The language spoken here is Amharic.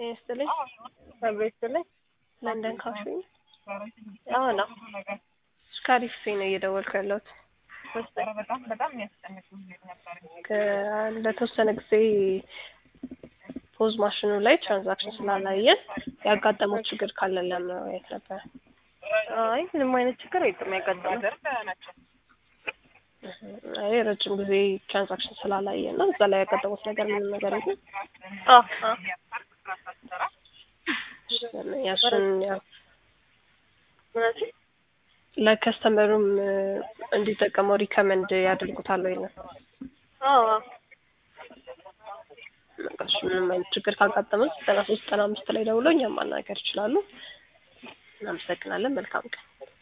ይስጥልኝ ሰብሬትልኝ ለንደን ካፌ አዎ ነው ስካሪፍ ነው እየደወልኩ ያለሁት። በጣም የሚያስጨንቅ ነበር። ለተወሰነ ጊዜ ፖዝ ማሽኑ ላይ ትራንዛክሽን ስላላየን ያጋጠመው ችግር ካለ ለማየት ነበር። አይ ምንም አይነት ችግር የለም ያጋጠመው። አይ ረጅም ጊዜ ትራንዛክሽን ስላላየን ነው። እዛ ላይ ያጋጠመው ነገር ምንም ነገር የለም። ያሱን ያው ለከስተመሩም እንዲጠቀመው ሪከመንድ ያደርጉታል ወይ ነው? አዎ ምንም አይነት ችግር ካጋጠመው 9395 ላይ ደውለው እኛን ማናገር ይችላሉ። እናመሰግናለን። መልካም ቀን።